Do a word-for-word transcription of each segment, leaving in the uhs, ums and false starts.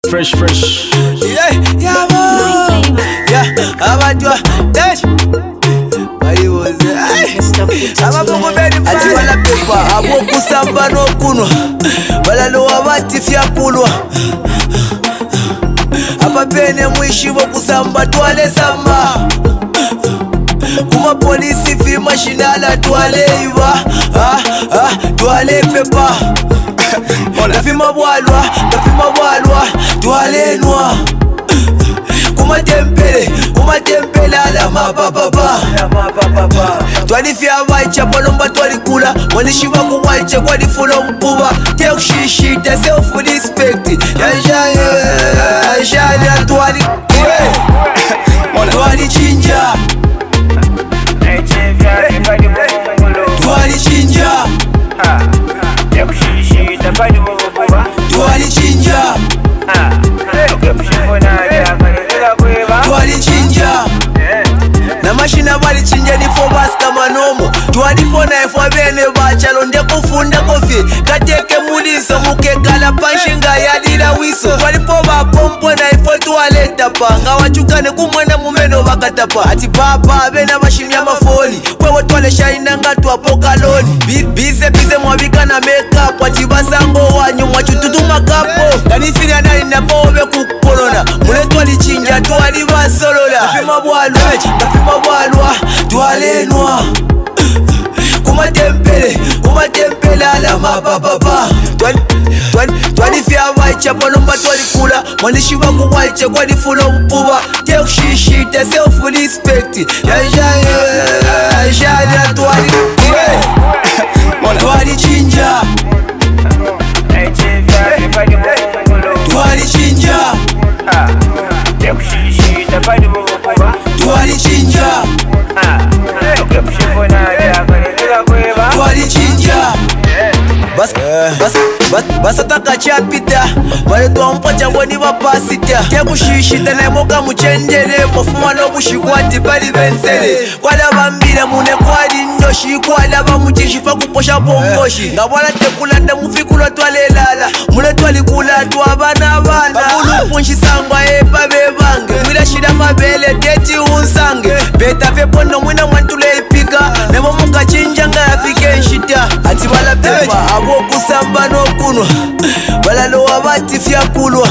Fresh, fresh. Yeah, yeah, man. Yeah, abadwa. Dash. Bali was. Ababugo bedi ati wala pepa. Abo kusamba no kunwa. Wala no abati fyakulwa. Apa pene mwishi bo kusamba twale samba. Kuma polisi fi mashinala twale iva. Ah, ah, twale pepa. Dafi mabwalwa, dafi mabwalwa, twale nwa. Kuma tempele, kuma tempele ala mababa. Twali fya waicha palomba twali kula. Mwanishiva kuwaicha kwa di fulo mpuba. Tek shishita self respect. Yajaya, yajaya twali kule. Twali chinja. Twali chinja. Twali chinja. Twali chinja. Na mashina bali chinja ni for basta manomo. Twali pona efo bene bachalo nde kufunda kofi. Kateke muliso mukekala panshinga yadira wiso. Twali poba pompo na efo tualeta panga. Wachukane kumwana mumeno bakatapa. Ati papa bena mashini ya mafoli. Kwewe twale shaina nga tuapoka loni. Bize bize mwabika na make-up. Ati basango wanyu mwachututu makapo. Kanifiri anani na pobe kukolona. Mule twali chinja twali basolola. Dafi mabwalwa, dafi mabwalwa, twale nwa. Kuma tempele, kuma tempele ala mababa. Twali, twali, twali fya waicha palomba twali kula. Mwanishiva kuwaicha kwa di fulo mpuba. Tek shishita self respect. Yajaya, yajaya twali kule. Twali chinja. Twali chinja. Twali chinja. Twali chinja. Bas, bas, bas, bas ataka chapita. Wale tuwa mpocha wani wapasita. Kia kushishita na moka mchendele. Mofuma no bushikwati pali bensele. Kwada bambira mune kwadi ndoshi. Kwada bamuchishifa kuposha pomboshi. Ngawala tekula nda mufikula twale lala. Mune twali kula tuwa bana bana. Babulu punshi sangwa epa bebange. Mwila shida mabele teti unsange. Beta vepono mwina mwantule ipika. Nemo muka chinjanga ya fike nshita. Ati wala pepa abo kusamba no kunwa. Wala no wabati fyakulwa.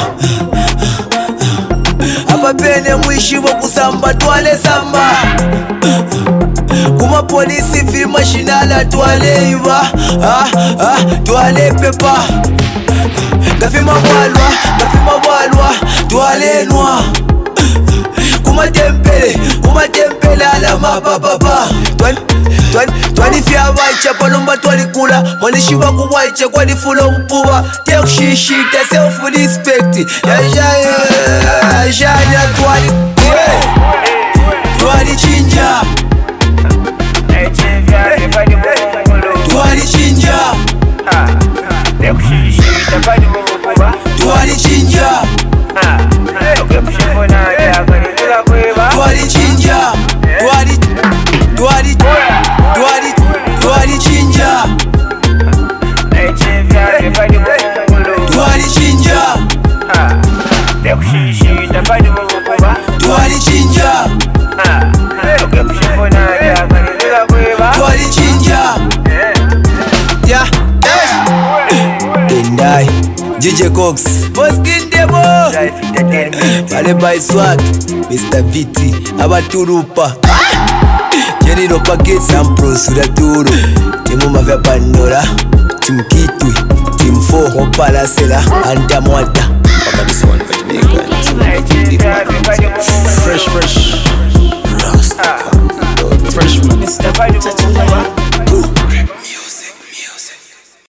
Apa pene mwishi bo kusamba twale samba. Kuma polisi fi mashinala twale iva. Ah, ah, twale pepa. Dafi mabwalwa, dafi mabwalwa, twale nwa. Kuma tempele, kuma tempele ala mababa. Twali, twali, twali fya waicha palomba twali kula. Mwanishiva kuwaicha kwa di fulo mpuba. Tek shishita self respect. Yajaya, yajaya twali kule. Twali chinja. Twali chinja. Twali chinja. Twali chinja. Twali, twali, twali, twali chinja. Twali chinja. Twali chinja. Twali chinja. Yeah, Dendai D J Cox Boskin Demo Pale by Swag Mister Viti Abaturupa Jenny no paket Sampro Sudaturo Timu mafya Pandora Team Kitwi Team four Opala Sela Anta Mwata Fresh, fresh. Fresh, man.